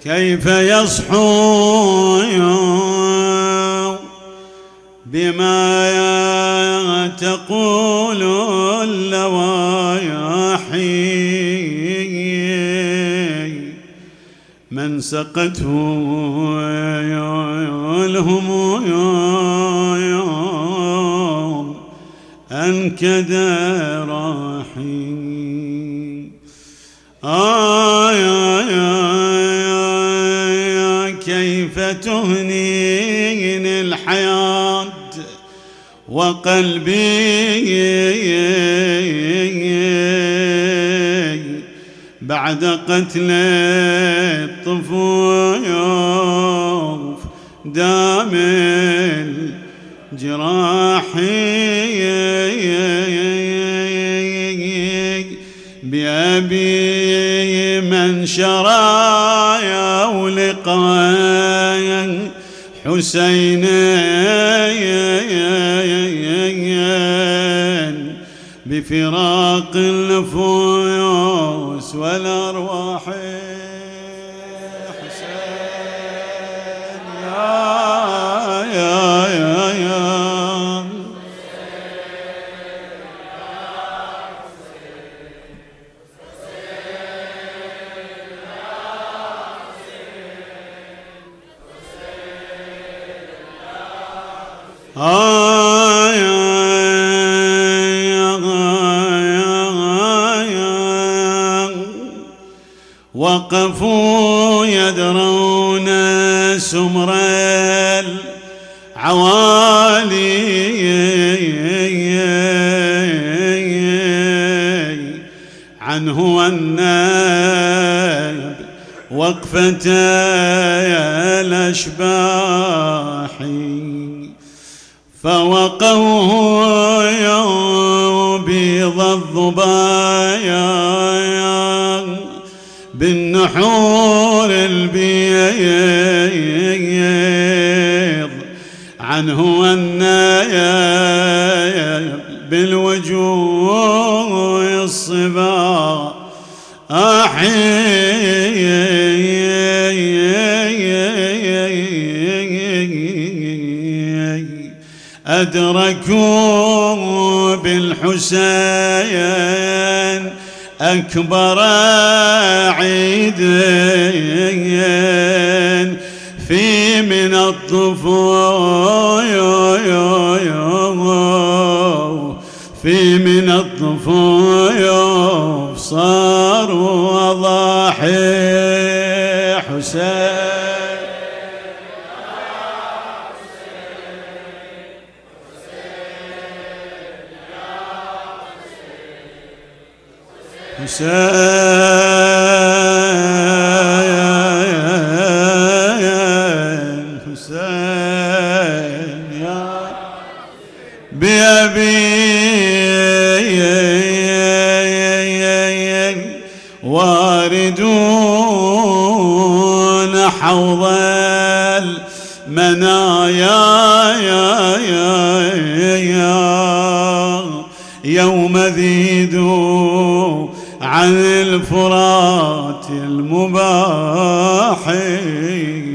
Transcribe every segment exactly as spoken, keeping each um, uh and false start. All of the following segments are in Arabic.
كيف يصحو بما تقول اللواحي من سقته الهموم أنكد راحي. آي آي آي كيف تهنيني الحياة وقلبي بعد قتل الطفوف دام الجراحي بأبي من شرايا ولقايا حسين بفراق النفوس والأرواح. حسين يا يا يا يا آي وقفوا يدرون سمر العوالي عنه والناب وقفة الأشباح فوقوه يبيض الظبايا بالنحور البيض عنه والنايب بالوجوه الصبا أدركوا بالحسين أكبر عيد في من الطفوف في من الطفوف صاروا أضاحي حسين. حسين حسين يا بأبي واردون حوض المنايا يوم ذيدوا عن الفرات المباحي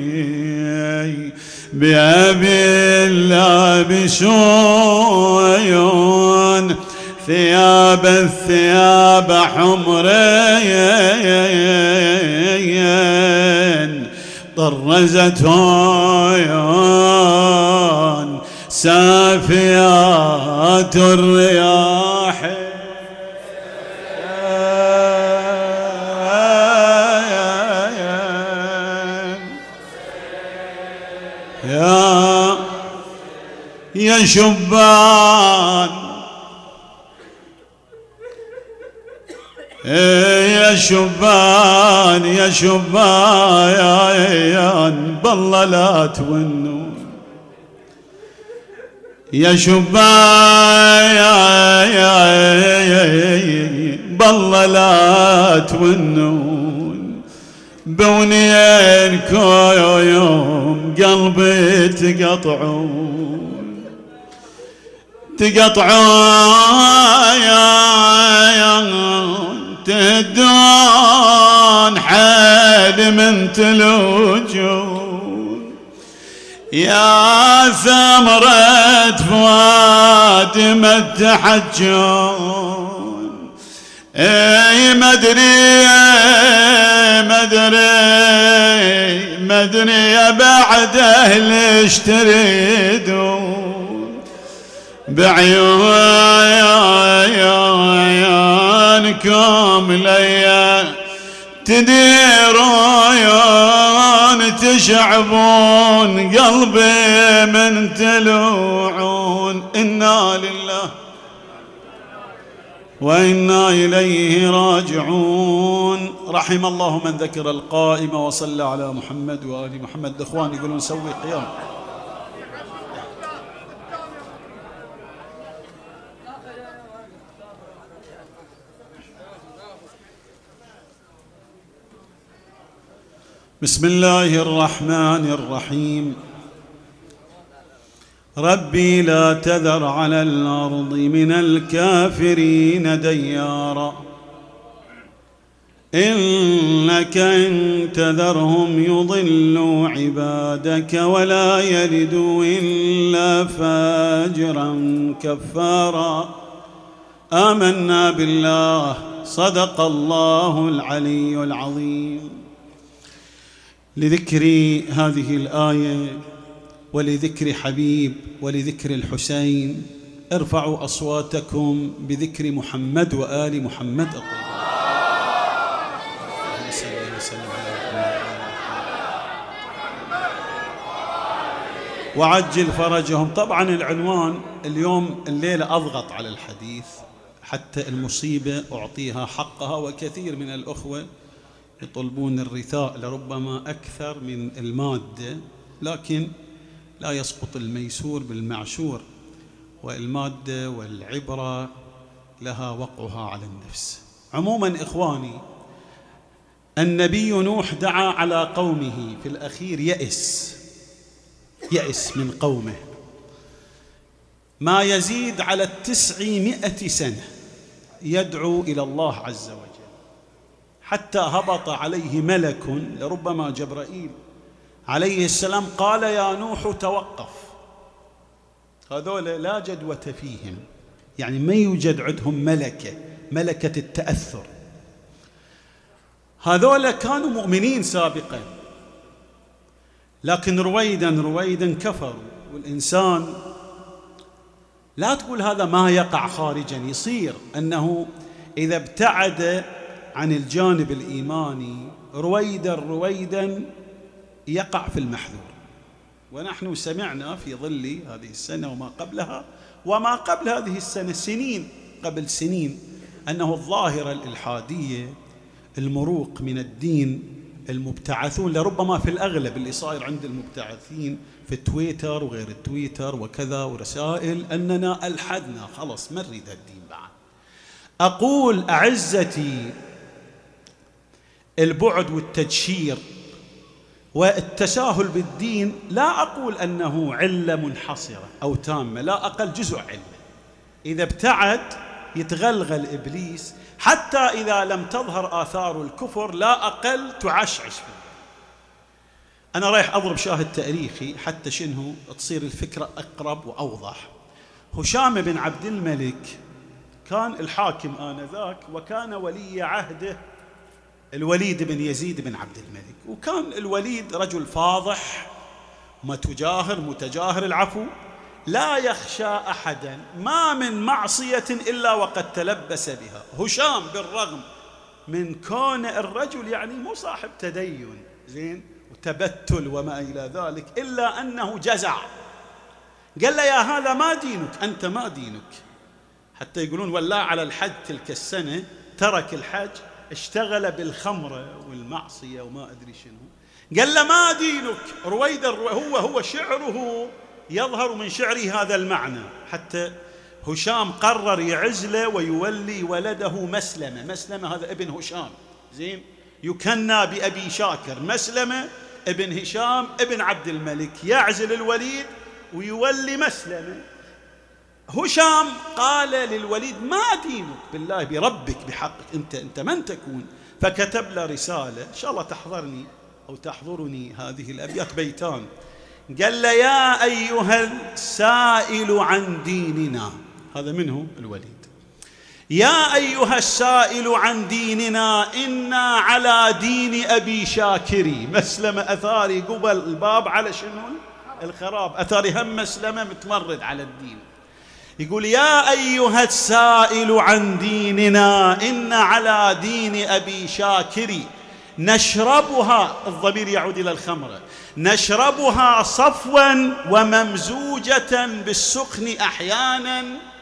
بأبي لابسون ثياب الثياب حمرين طرزتون سافيات الرياح يا يا شبان يا شبان يا شبان بالله لا تونون يا شبان بالله لا تونون بونينكو يوم قلبي تقطعون تقطعون تهدون حي ويلي من تلوجون يا ثمرة فؤاد ما تحجون اي مدري مدري مدري بعد اهل ايش تريدون بعيونكم ليا تديرون تشعبون قلبي من تلوعون إنا لله وإنا إليه راجعون. رحم الله من ذكر القائم وصلى على محمد وآل محمد. الإخوان يقولون سوي قيام. بسم الله الرحمن الرحيم. ربي لا تذر على الأرض من الكافرين ديارا إنك إن تذرهم يضلوا عبادك ولا يلدوا إلا فاجرا كفارا. آمنا بالله صدق الله العلي العظيم. لذكر هذه الآية ولذكر حبيب ولذكر الحسين ارفعوا أصواتكم بذكر محمد وآل محمد الطيبين. وعجل فرجهم. طبعا العنوان اليوم الليلة أضغط على الحديث حتى المصيبة أعطيها حقها، وكثير من الأخوة يطلبون الرثاء لربما أكثر من المادة، لكن لا يسقط الميسور بالمعشور، والمادة والعبرة لها وقعها على النفس. عموما إخواني، النبي نوح دعا على قومه في الأخير يأس يأس من قومه ما يزيد على التسعمائة سنة يدعو إلى الله عز وجل، حتى هبط عليه ملك لربما جبرائيل عليه السلام قال يا نوح توقف، هذول لا جدوة فيهم، يعني ما يوجد عندهم ملكة ملكة التأثر. هذول كانوا مؤمنين سابقا، لكن رويدا رويدا كفروا. والإنسان لا تقول هذا ما يقع خارجا، يصير أنه إذا ابتعد عن الجانب الإيماني رويدا رويدا يقع في المحذور. ونحن سمعنا في ظل هذه السنة وما قبلها وما قبل هذه السنة سنين قبل سنين أنه الظاهرة الإلحادية، المروق من الدين، المبتعثون لربما في الأغلب اللي صاير عند المبتعثين في تويتر وغير التويتر وكذا ورسائل أننا ألحدنا خلص ما نريد الدين بعد. أقول أعزتي، البعد والتجشير والتساهل بالدين لا أقول أنه علة منحصرة أو تامة، لا أقل جزء علة. إذا ابتعد يتغلغل إبليس، حتى إذا لم تظهر آثار الكفر لا أقل تعشعش فيه. أنا رايح أضرب شاهد تاريخي حتى شنه تصير الفكرة أقرب وأوضح. هشام بن عبد الملك كان الحاكم آنذاك، وكان ولي عهده الوليد بن يزيد بن عبد الملك، وكان الوليد رجل فاضح متجاهر متجاهر العفو، لا يخشى أحدا، ما من معصية إلا وقد تلبس بها. هشام بالرغم من كون الرجل يعني مو صاحب تدين زين وتبتل وما إلى ذلك، إلا أنه جزع. قال له يا هذا ما دينك، أنت ما دينك. حتى يقولون والله على الحج تلك السنة ترك الحج، اشتغل بالخمرة والمعصية وما أدري شنو. قال له ما دينك. رويدا هو هو شعره يظهر من شعره هذا المعنى. حتى هشام قرر يعزله ويولي ولده مسلمة. مسلمة هذا ابن هشام زين، يكنى بأبي شاكر. مسلمة ابن هشام ابن عبد الملك، يعزل الوليد ويولي مسلمة. هشام قال للوليد ما دينك، بالله بربك بحقك أنت أنت من تكون؟ فكتب له رسالة، إن شاء الله تحضرني أو تحضرني هذه الأبيات، بيتان. قال له: يا أيها السائل عن ديننا، هذا منه الوليد، يا أيها السائل عن ديننا إنا على دين أبي شاكري. مسلمة أثاري قبل الباب على شنو؟ الخراب. أثاري هم مسلمة متمرد على الدين. يقول: يا أيها السائل عن ديننا إنا على دين أبي شاكري نشربها، الضمير يعود إلى الخمرة، نشربها صفوا وممزوجة بالسخن أحيانا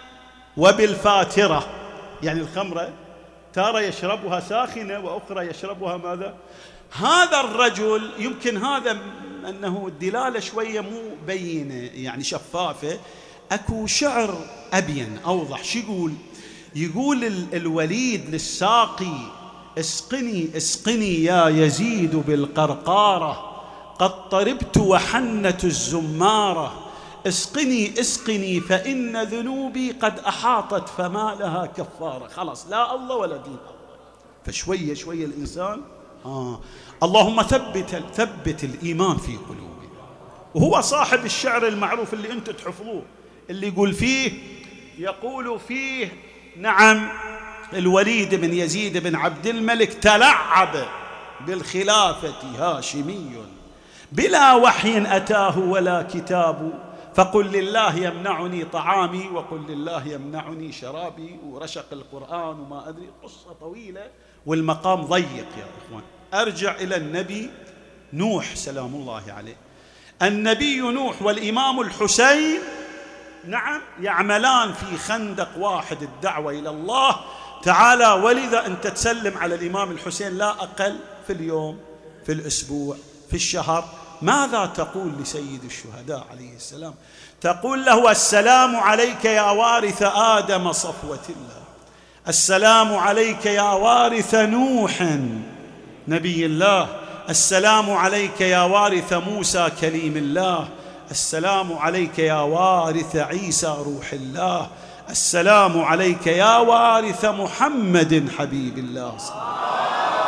وبالفاترة. يعني الخمرة تارة يشربها ساخنة وأخرى يشربها ماذا؟ هذا الرجل يمكن هذا أنه الدلالة شوية مو بينة يعني شفافة، أكو شعر أبين أوضح. شو يقول؟ يقول الوليد للساقي: اسقني اسقني يا يزيد بالقرقارة، قد طربت وحنت الزمارة، اسقني اسقني فإن ذنوبي قد أحاطت فما لها كفارة. خلاص لا الله ولا دين الله. فشوية شوية الإنسان آه اللهم ثبت ثبت الإيمان في قلوبنا. وهو صاحب الشعر المعروف اللي أنتم تحفظوه، اللي يقول فيه يقول فيه نعم الوليد بن يزيد بن عبد الملك: تلعب بالخلافة هاشمي بلا وحي أتاه ولا كتاب، فقل لله يمنعني طعامي وقل لله يمنعني شرابي. ورشق القرآن وما أدري، قصة طويلة والمقام ضيق يا إخوان. أرجع إلى النبي نوح سلام الله عليه. النبي نوح والإمام الحسين نعم يعملان في خندق واحد، الدعوة إلى الله تعالى. ولذا أنت تسلم على الإمام الحسين لا أقل في اليوم، في الأسبوع، في الشهر. ماذا تقول لسيد الشهداء عليه السلام؟ تقول له: السلام عليك يا وارث آدم صفوة الله، السلام عليك يا وارث نوح نبي الله، السلام عليك يا وارث موسى كليم الله، السلام عليك يا وارث عيسى روح الله، السلام عليك يا وارث محمد حبيب الله صلى الله عليه وسلم.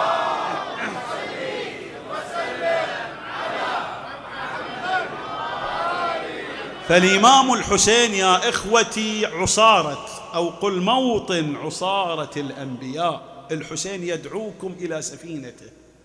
فالإمام الحسين يا إخوتي عصارة، أو قل موطن عصارة الأنبياء. الحسين يدعوكم إلى سفينته.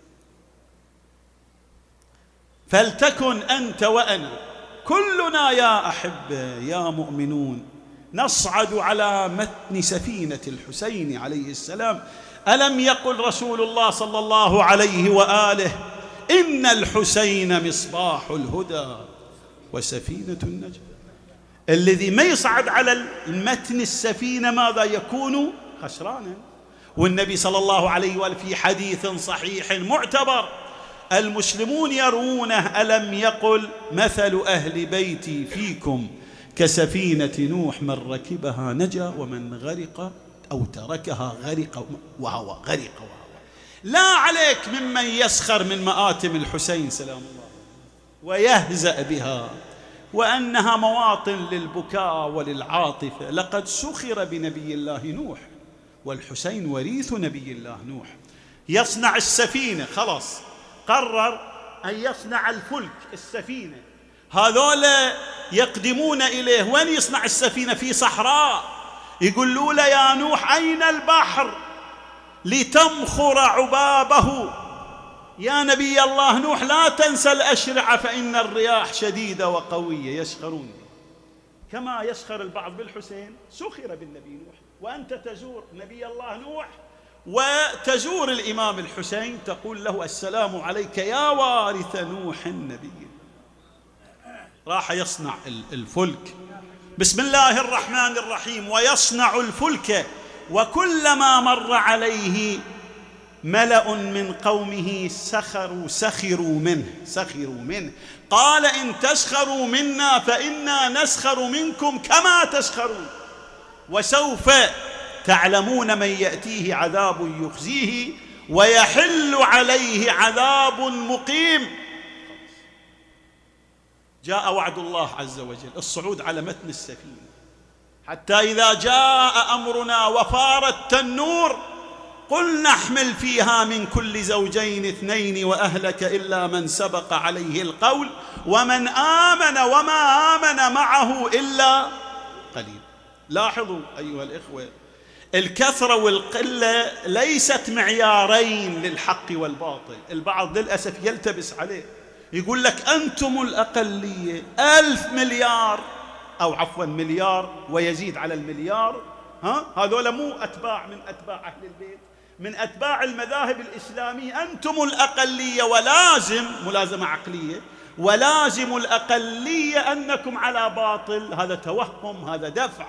فلتكن أنت وأنا كلنا يا أحبة يا مؤمنون نصعد على متن سفينة الحسين عليه السلام. ألم يقل رسول الله صلى الله عليه وآله: إن الحسين مصباح الهدى وسفينة النجاة. الذي ما يصعد على المتن السفينة ماذا يكون؟ خسرانا. والنبي صلى الله عليه وآله في حديث صحيح معتبر المسلمون يرونه: ألم يقل مثل أهل بيتي فيكم كسفينة نوح، من ركبها نجا ومن غرق أو تركها غرق وهو غرق وهو. لا عليك ممن يسخر من مآتم الحسين سلام الله ويهزأ بها، وأنها مواطن للبكاء وللعاطفة. لقد سخر بنبي الله نوح، والحسين وريث نبي الله نوح. يصنع السفينة، خلاص قرر أن يصنع الفلك السفينة. هذول يقدمون إليه، وين يصنع السفينة؟ في صحراء. يقولوا له: يا نوح أين البحر لتمخر عبابه؟ يا نبي الله نوح لا تنسى الأشرعة فإن الرياح شديدة وقوية. يسخرون كما يسخر البعض بالحسين. سخر بالنبي نوح، وأنت تزور نبي الله نوح وتزور الإمام الحسين تقول له: السلام عليك يا وارث نوح النبي. راح يصنع الفلك. بسم الله الرحمن الرحيم. ويصنع الفلك وكلما مر عليه ملأ من قومه سخروا سخروا منه سخروا منه قال: إن تسخروا منا فإنا نسخر منكم كما تسخرون، وسوف تعلمون من يأتيه عذاب يخزيه ويحل عليه عذاب مقيم. جاء وعد الله عز وجل، الصعود على متن السفينة، حتى إذا جاء أمرنا وفار التنور قل نحمل فيها من كل زوجين اثنين وأهلك إلا من سبق عليه القول ومن آمن وما آمن معه إلا قليل. لاحظوا أيها الإخوة، الكثرة والقلة ليست معيارين للحق والباطل. البعض للأسف يلتبس عليه، يقول لك أنتم الأقلية، ألف مليار أو عفوا مليار ويزيد على المليار، ها هذول مو أتباع من أتباع أهل البيت، من أتباع المذاهب الإسلامية، أنتم الأقلية ولازم ملازمة عقلية، ولازم الأقلية أنكم على باطل. هذا توهم، هذا دفع.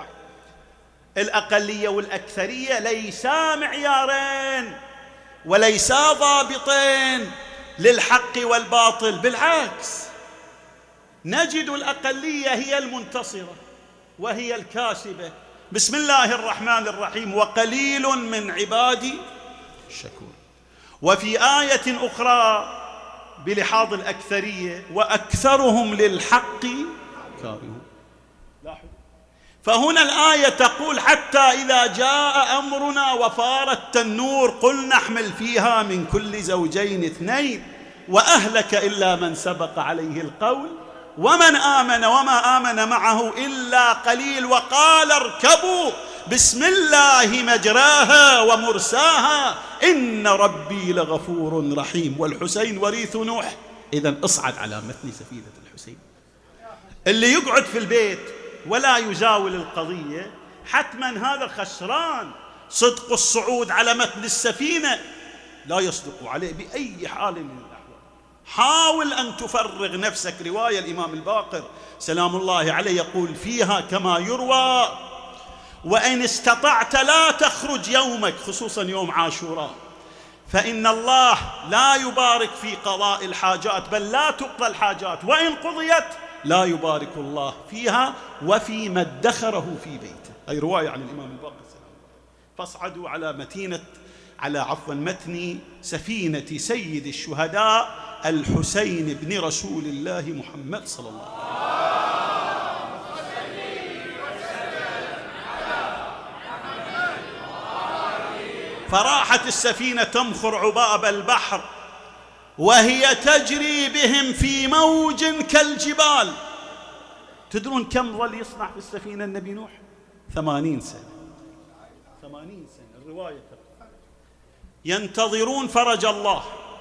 الأقلية والأكثرية ليسا معيارين وليسا ضابطين للحق والباطل، بالعكس نجد الأقلية هي المنتصرة وهي الكاسبة. بسم الله الرحمن الرحيم: وقليل من عبادي الشكور. وفي آية أخرى بلحاظ الأكثرية: وأكثرهم للحق كارهون. لاحظوا، فهنا الآية تقول: حتى إذا جاء أمرنا وفار التنور قل نحمل فيها من كل زوجين اثنين وأهلك إلا من سبق عليه القول ومن آمن وما آمن معه إلا قليل وقال اركبوا بسم الله مجراها ومرساها إن ربي لغفور رحيم. والحسين وريث نوح. إذن اصعد على متن سفينة الحسين. اللي يقعد في البيت ولا يزاول القضية حتما هذا خسران. صدق الصعود على متن السفينة لا يصدق عليه بأي حال من الأحوال. حاول أن تفرغ نفسك. رواية الإمام الباقر سلام الله عليه يقول فيها كما يروى: وإن استطعت لا تخرج يومك، خصوصا يوم عاشوراء، فإن الله لا يبارك في قضاء الحاجات، بل لا تقضى الحاجات، وإن قضيت لا يبارك الله فيها وفيما ادخره في بيته. أي رواية عن الإمام الباقر سلام الله. فاصعدوا على متينة على عفوا متن سفينة سيد الشهداء الحسين بن رسول الله محمد صلى الله عليه وسلم. فراحت السفينة تمخر عباب البحر وهي تجري بهم في موج كالجبال. تدرون كم ظل يصنع في السفينة النبي نوح؟ ثمانين سنة. ثمانين سنة الرواية تقول. ينتظرون فرج الله.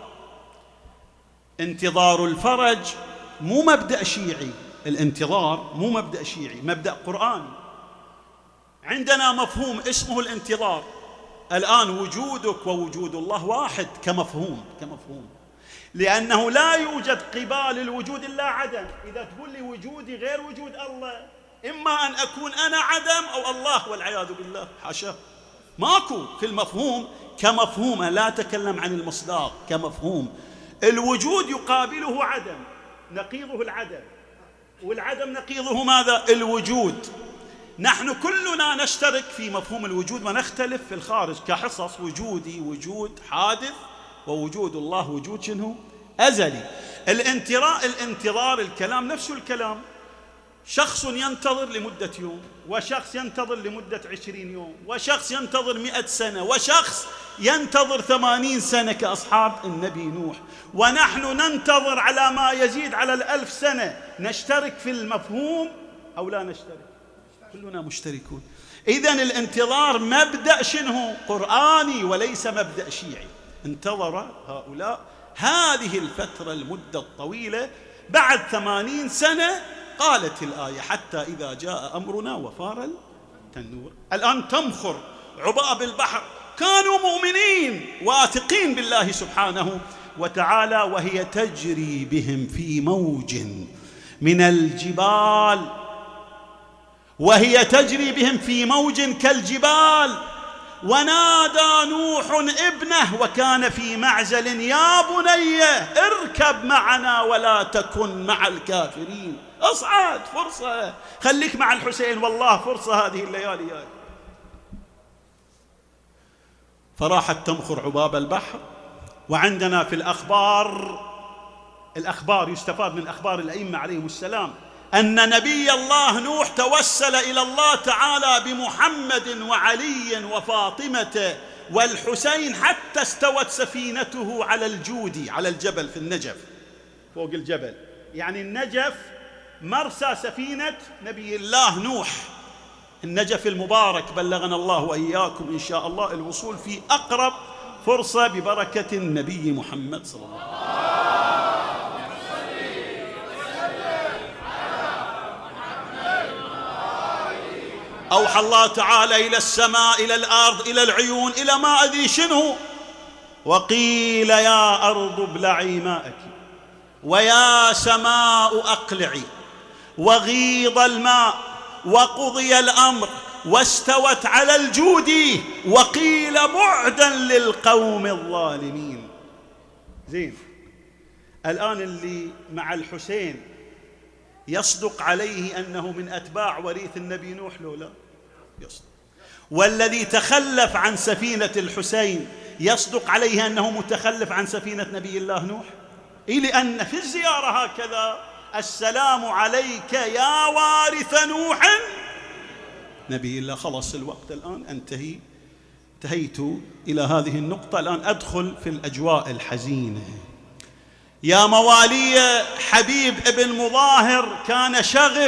انتظار الفرج مو مبدأ شيعي، الانتظار مو مبدأ شيعي، مبدأ قرآني. عندنا مفهوم اسمه الانتظار. الآن وجودك ووجود الله واحد كمفهوم كمفهوم لأنه لا يوجد قبال الوجود إلا عدم. إذا تقول لي وجودي غير وجود الله، إما أن أكون أنا عدم أو الله والعياذ بالله، حاشا. ماكو في المفهوم كمفهوم، لا أتكلم عن المصداق كمفهوم. الوجود يقابله عدم، نقيضه العدم، والعدم نقيضه ماذا؟ الوجود. نحن كلنا نشترك في مفهوم الوجود ونختلف في الخارج كحصص. وجودي وجود حادث، ووجود الله وجود شنو؟ أزلي. الانتظار الانتظار الكلام نفسه الكلام. شخص ينتظر لمدة يوم، وشخص ينتظر لمدة عشرين يوم، وشخص ينتظر مئة سنة، وشخص ينتظر ثمانين سنة كأصحاب النبي نوح، ونحن ننتظر على ما يزيد على الألف سنة. نشترك في المفهوم أو لا نشترك؟ كلنا مشتركون. إذن الانتظار مبدأ شنو؟ قرآني وليس مبدأ شيعي. انتظر هؤلاء هذه الفترة المدة الطويلة. بعد ثمانين سنة قالت الآية: حتى إذا جاء أمرنا وفار التنور. الآن تمخر عباب البحر. كانوا مؤمنين واثقين بالله سبحانه وتعالى، وهي تجري بهم في موج من الجبال، وهي تجري بهم في موج كالجبال. ونادى نوح ابنه وكان في معزل: يا بني اركب معنا ولا تكن مع الكافرين. اصعد، فرصة، خليك مع الحسين، والله فرصة هذه الليالي هذه. فراحت تمخر عباب البحر. وعندنا في الأخبار الأخبار يستفاد من أخبار الأئمة عليهم السلام أن نبي الله نوح توسل إلى الله تعالى بمحمد وعلي وفاطمة والحسين حتى استوت سفينته على الجودي، على الجبل في النجف، فوق الجبل. يعني النجف مرسى سفينة نبي الله نوح، النجف المبارك، بلغنا الله وإياكم إن شاء الله الوصول في أقرب فرصة ببركة النبي محمد صلى الله عليه وسلم. أوحى الله تعالى إلى السماء، إلى الأرض، إلى العيون، إلى ما أدري شنو، وقيل يا أرض ابلعي ماءك ويا سماء أقلعي، وغيض الماء وقضي الأمر واستوت على الجود، وقيل بعدا للقوم الظالمين. زين، الآن اللي مع الحسين يصدق عليه أنه من أتباع وريث النبي نوح لو لا؟ يصدق. والذي تخلف عن سفينة الحسين يصدق عليه أنه متخلف عن سفينة نبي الله نوح؟ إيه، لأن في الزيارة هكذا: السلام عليك يا وارث نوح نبي الله. خلاص الوقت الآن انتهي، انتهيت إلى هذه النقطة. الآن أدخل في الأجواء الحزينة. يا موالي، حبيب ابن مظاهر كان شغف.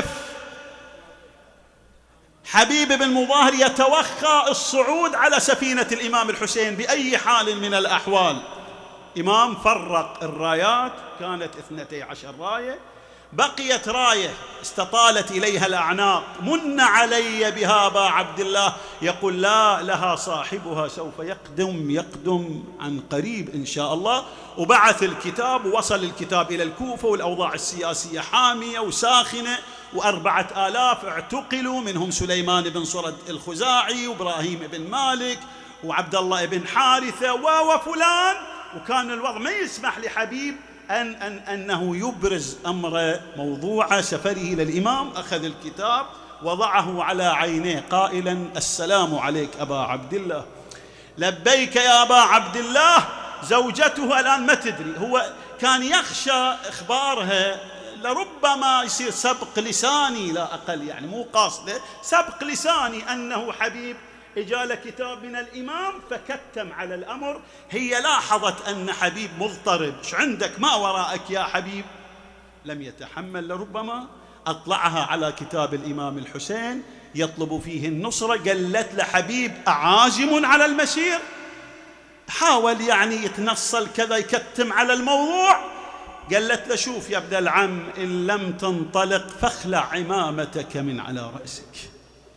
حبيب ابن مظاهر يتوخى الصعود على سفينة الإمام الحسين بأي حال من الأحوال. إمام فرق الرايات، كانت اثنتي عشر راية، بقيت راية استطالت إليها الأعناق: من علي بها أبا عبد الله. يقول: لا، لها صاحبها سوف يقدم يقدم عن قريب إن شاء الله. وبعث الكتاب، ووصل الكتاب إلى الكوفة، والأوضاع السياسية حامية وساخنة، وأربعة آلاف اعتقلوا، منهم سليمان بن صرد الخزاعي وإبراهيم بن مالك وعبد الله بن حارثة وفلان. وكان الوضع ما يسمح لحبيب أن أن أنه يبرز أمر موضوع سفره إلى الإمام. أخذ الكتاب وضعه على عينيه قائلا: السلام عليك أبا عبد الله. لبيك يا أبا عبد الله. زوجته الآن ما تدري، هو كان يخشى إخبارها، لربما يصير سبق لساني لا أقل، يعني مو قاصده، سبق لساني أنه حبيب إجا كتاب من الإمام فكتم على الأمر. هي لاحظت أن حبيب مضطرب: ايش عندك، ما وراءك يا حبيب؟ لم يتحمل، لربما أطلعها على كتاب الإمام الحسين يطلب فيه النصرة. قالت لحبيب: أعازم على المسير؟ حاول يعني يتنصل كذا، يكتم على الموضوع. قالت له: شوف يا ابن العم، إن لم تنطلق فاخلع عمامتك من على رأسك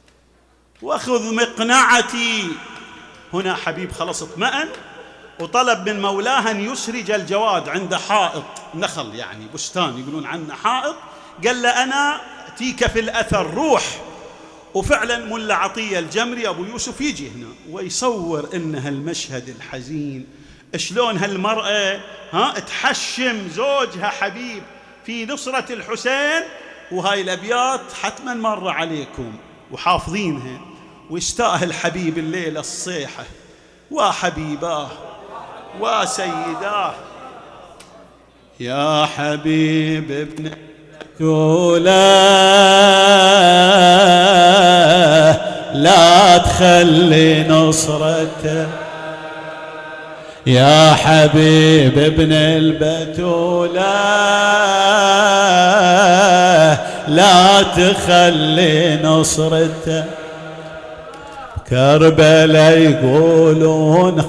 وأخذ مقنعتي. هنا حبيب خلص اطمأن، وطلب من مولاه أن يسرج الجواد عند حائط نخل، يعني بستان يقولون عنه حائط. قال له: أنا أتيك في الأثر، روح. وفعلا ملا عطية الجمري أبو يوسف يجي هنا ويصور إن هالمشهد الحزين، شلون هالمرأة ها تحشم زوجها حبيب في نصرة الحسين. وهاي الأبيات حتما مر عليكم وحافظينها. ويستاهل حبيب الليلة الصيحة: وحبيباه وسيداه يا حبيب ابن تولا، لا تخلي نصرته يا حبيب ابن البتولة، لا تخلي نصرته. كربلاء يقولون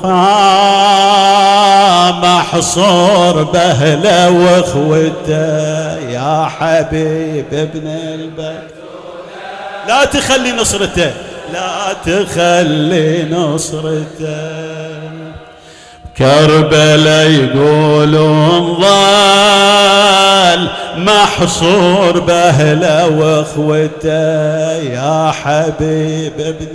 خام محصور بأهله واخوته يا حبيب ابن البتولة، لا تخلي نصرته، لا تخلي نصرته. كربلاء يقولون ضال محصور بأهله واخوته يا حبيب ابن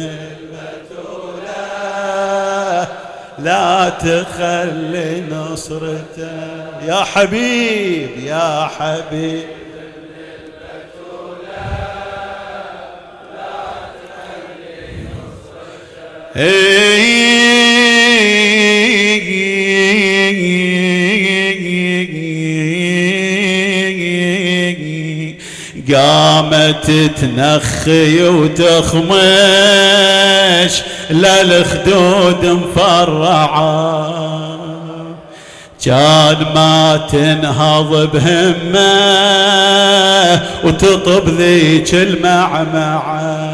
البتولة، لا تخلي نصرته يا حبيب يا حبيب ابن البتولة، لا تخلي نصرته. قامت تنخي وتخمش للخدود مفرعة، كان ما تنهض بهمه وتطب ذيك المعمعة.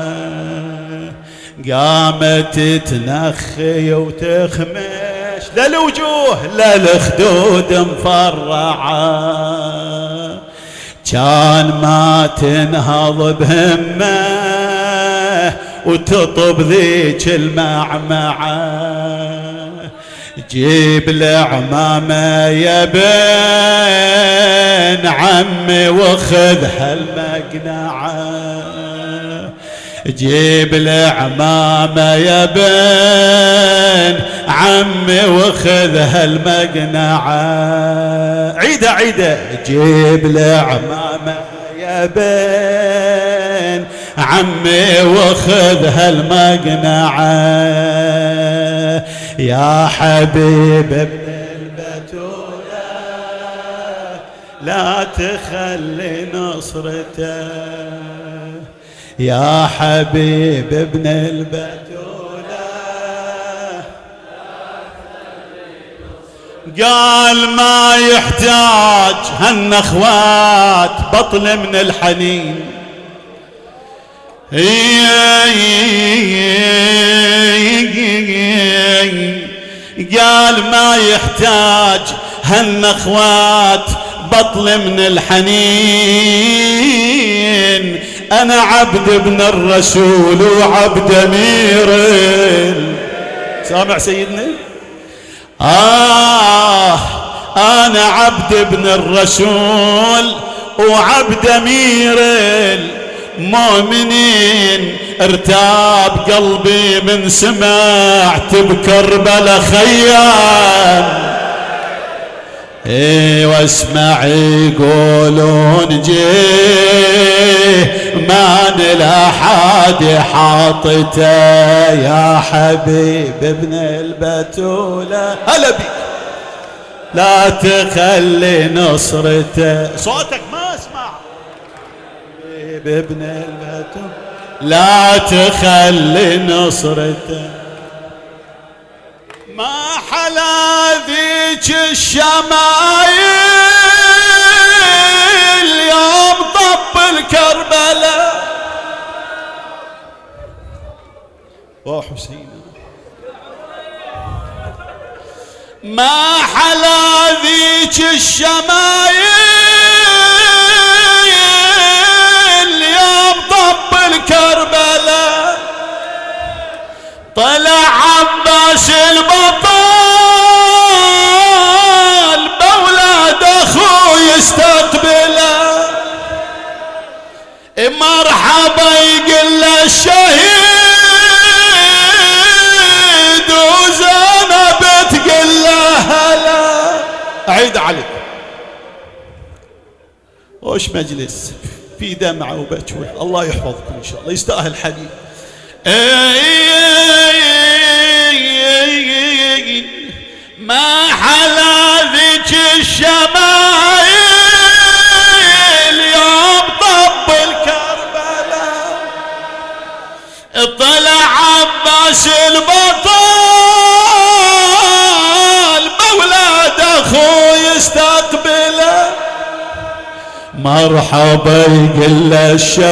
قامت تنخي وتخمش للوجوه للخدود مفرعة، كان ما تنهض بهمه وتطب ذيك المعمعة. جيب العمامة يا بن عمي وخذ هالمقنعة، جيب العمامة يا بن عمي وخذ هالمقنعة. عيدة عيدة، جيب العمامة يا بن عمي وخذ هالمقنعة. يا حبيب ابن البتولة لا تخلي نصرته، يا حبيب ابن البتولة قال ما يحتاج هالنخوات بطل من الحنين. قال ما يحتاج هالنخوات بطل من الحنين، أنا عبد ابن الرسول وعبد أمير. سامع سيدنا؟ آه أنا عبد ابن الرسول وعبد أمير المؤمنين. ارتاب قلبي من سمعت بكربلا خيام، اي واسمع يقولون جيه ما نلا حد حاطته. يا حبيب ابن البتولة هلا بك لا تخلي نصرته. صوتك ما اسمع. حبيب ابن البتولة لا تخلي نصرته. ما حلا ذيك الشمايل يوم طب الكربلاء وحسين. ما حلا ذيك الشمايل يوم طب الكربلاء. طلع عباس البطل بولاد اخوه يستقبله، مرحبا يقول له الشهيد وزينب تقول له هلا. اعيد عليك وش مجلس في دمعه وبكوه. الله يحفظكم ان شاء الله، يستاهل حديث. ما حلا ذيك الشمايل يوم طب الكربلاء. طلع عباس البطل بولاد اخوه يستقبله، مرحبا يقول له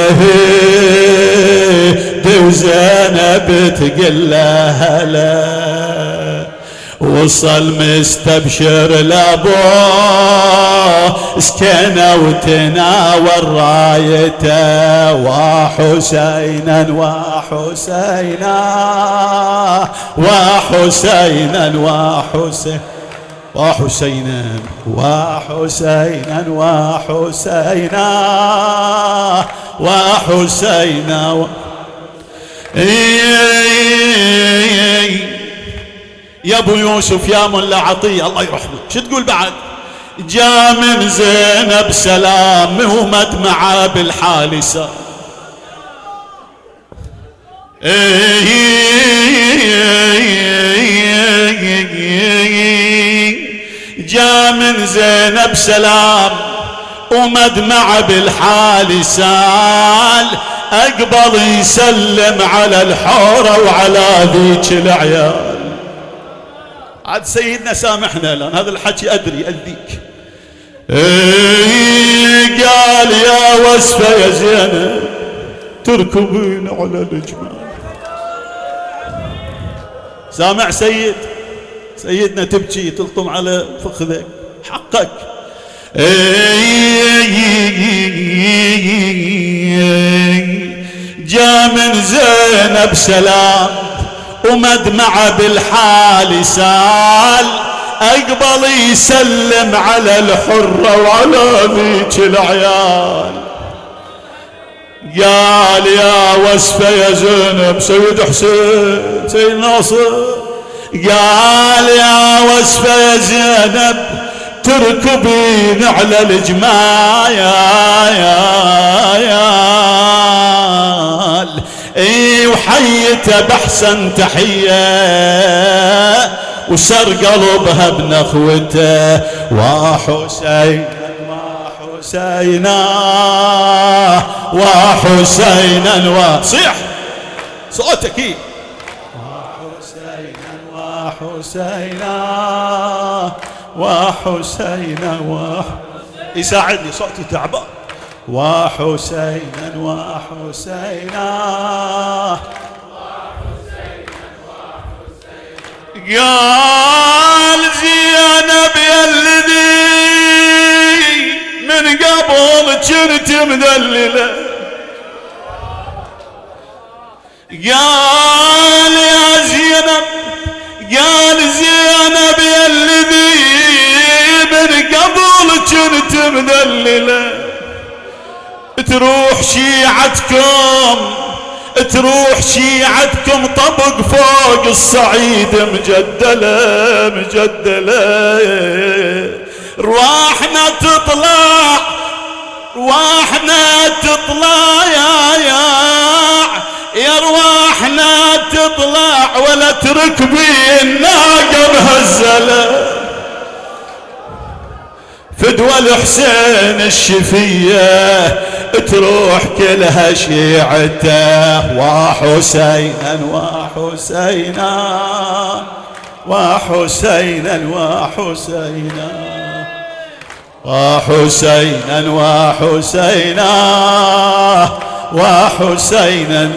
الشهيد وزينب تقول له هلا. وصل مستبشر لابوه سكنه وتناول رايته، وحسينا وحسينا وحسينا وحسين وحسينا وحسينا وحسينا وحسينا و... يا ابو يوسف يا ملا عطية الله يرحمه شو تقول بعد؟ جاء من زينب سلام ومدمعه بالحالسة، جاء من زينب سلام ومدمع بالحال سال أقبل يسلم على الحورة وعلى ذيك العيال. عاد سيدنا سامحنا لأن هذا الحكي أدري أذيك. ايه قال يا وسفة يا زينب تركبين على الجمال. سامع سيد سيدنا تبكي تلطم على فخذك حقك. جاء من زينب سلام ومدمع بالحال سال أقبل يسلم على الحرة وعلى ذيك العيال. قال يا وسفة يا زينب سيد حسين سيد ناصر قال يا وسفة يا زينب تركبين على الجمايل. اي وحيته بحسن تحية وسر قلبها بنخوته وحسين وحسينا وحسينا وصيح صوتك ايه وحسينا وحسينا وحسينا وح يساعدني صوتي تعبان. وحسينا وحسينا قال زينب يا الذي من قبل كنت مذلله. قال يا زينب قال زينب يا الذي من قبل كنت مذلله. تروح شيعتكم تروح شيعتكم طبق فوق الصعيد مجدله مجدله. رواحنا تطلع رواحنا تطلع يا يا يا رواحنا تطلع ولا تركبي الناقة مهزلة. فدوى الحسين الشفية تروح كلها شيعته. وحسينا وحسينا وحسينا وحسينا وحسينا وحسينا وحسينا.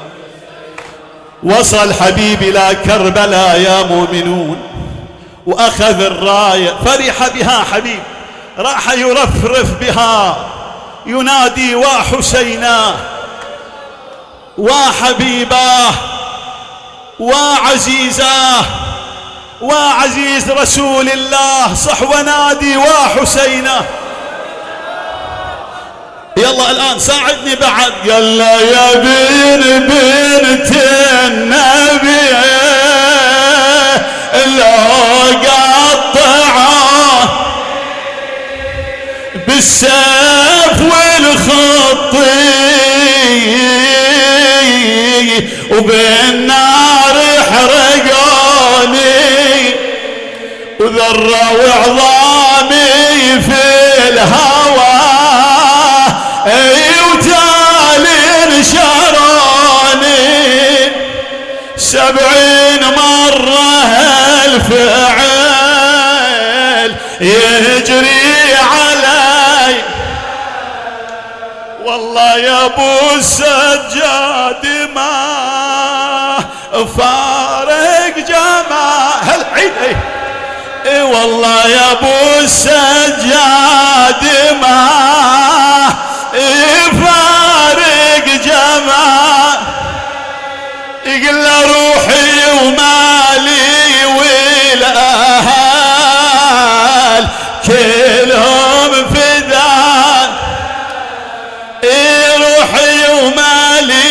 وصل حبيب إلى كربلاء يا مؤمنون وأخذ الراية فرح بها حبيب راح يرفرف بها ينادي وحسينا وحبيباه وعزيزاه وعزيز رسول الله صح ونادي وحسينا. يلا الآن ساعدني بعد. قال يا بن بنت النبي لو قطعه بالسيف والخطي وبالنار حرقوني وذرة وعظامي في الهوى وتالي نشروني سبعين مرة الفعل يجري علي. والله يا ابو السجاد ما فارق جمال عيد اي والله يا ابو السجاد ما فارق جمال. يقول روحي ومالي والاهل كلهم فداك. روحي ومالي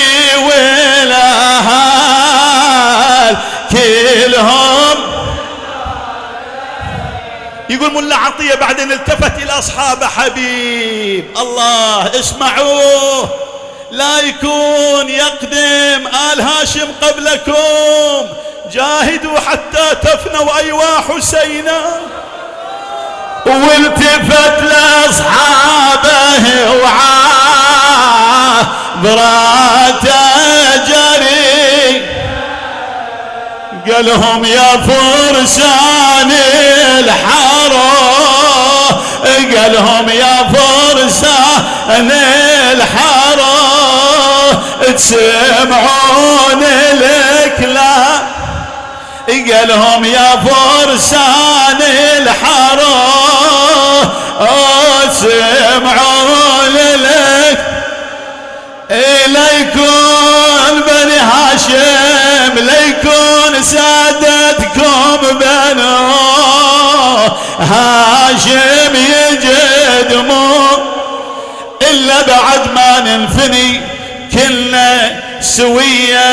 والاهل كلهم. يقول ملا عطية بعدين التفت إلى أصحاب حبيب الله اسمعوه لا يكون يقدم آل هاشم قبلكم جاهدوا حتى تفنوا أيوا حسينا. والتفت لاصحابه وعابراته جري قالهم يا فرسان الحرم، قالهم يا فرسان الحرم تسمعون الكلام، قالهم يا فرسان الحرم تسمعون لك ليكون بني هاشم ليكون سادتكم بنو هاشم يجدمون إلا بعد ما ننفني كلنا سوية.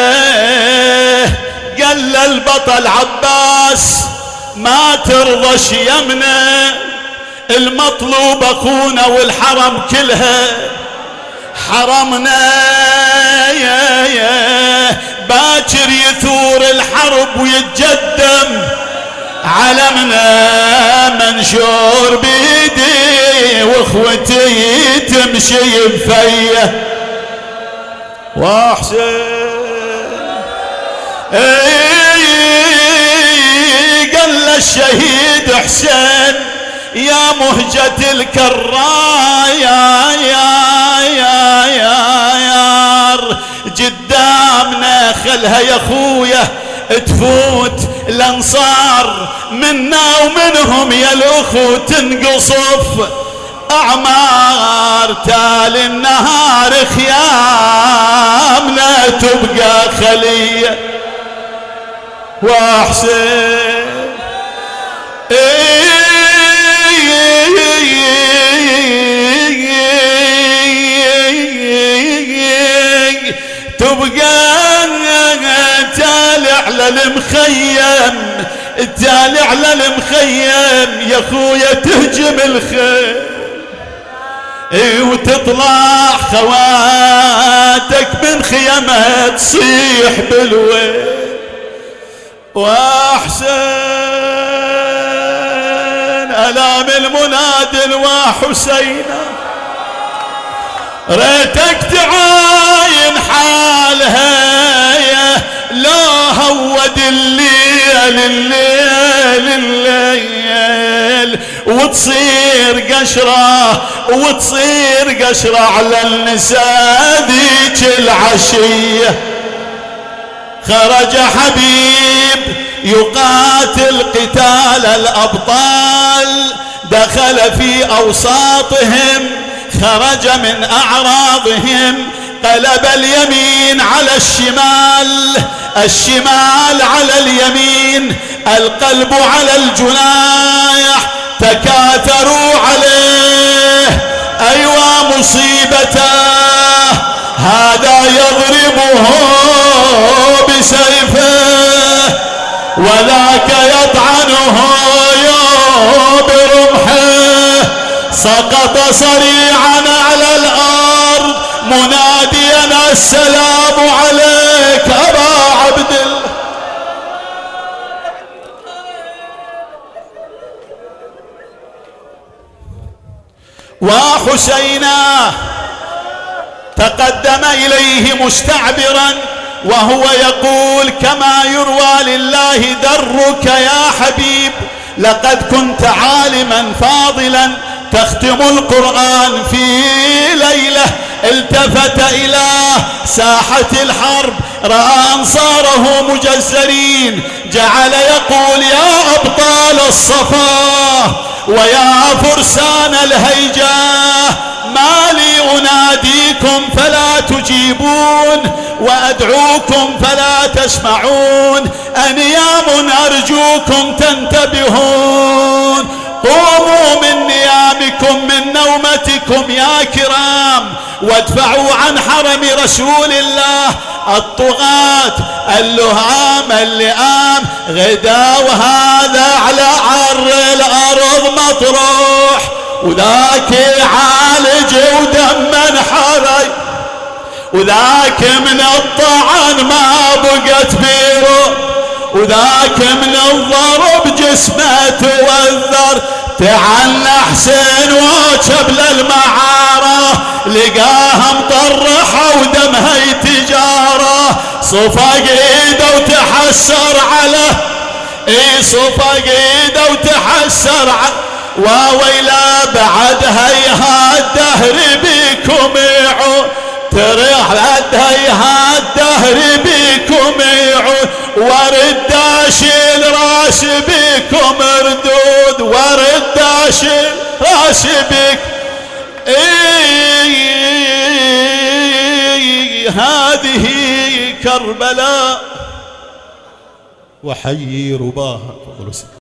قال البطل عباس ما ترضى يمنا المطلوب اخونا والحرم كلها حرمنا يا يا باكر يثور الحرب ويتجدم علمنا منشور بيدي واخوتي تمشي بفيه واحسن قال الشهيد حسين يا مهجة الكرايا يا يا يا يا قدامنا خلها يا خويا تفوت الانصار منا ومنهم يا الاخو تنقصف اعمار تالي النهار خيامنا تبقى خليه واحسن تبقى تالي على المخيم تالي على المخيم يا خويا تهجم الخيل وتطلع خواتك من خيمها تصيح بالويل واحسن الام المنادل وحسينا ريتك تعاين حالها يا لا هود الليل الليل الليل وتصير قشرة وتصير قشرة على النساء ذيك العشية. خرج حبيب يقاتل قتال الأبطال دخل في أوساطهم خرج من أعراضهم قلب اليمين على الشمال الشمال على اليمين القلب على الجناح تكاثروا عليه أيوة مصيبته هذا يضربه بسيفه وذاك يطعنه برمحه سقط صريعا على الأرض مناديا السلام عليك أبا عبد الله. وحسينا تقدم إليه مستعبرا وهو يقول كما يروى لله درك يا حبيب لقد كنت عالما فاضلا تختم القرآن في ليلة. التفت إلى ساحة الحرب رأى أنصاره مجزرين جعل يقول يا أبطال الصفا ويا فرسان الهيجاه ما لي أناديكم فلا تجيبون وأدعوكم فلا تسمعون أنيام أرجوكم تنتبهون قوموا من نيامكم من نومتكم يا كرام وادفعوا عن حرم رسول الله الطغاة اللهام اللئام غدا وهذا على عر الأرض مطروح وذاك يعالج ودم حري وذاك من الطعن ما بقت بيره وذاك من الضرب جسمه توذر. تعنى حسين وجبل المعارة لقاها مطرحة ودمها يتجارة. صفق ايده وتحسر على اي صفق ايده وتحسر على وويلا بعد هيها الدهر بكم يعود. تريح بعد هيها الدهر بكم يعود. ورد داشل راس بكم ردود. ورد داشل راس بك إيه هذه كربلاء وحيي رباها.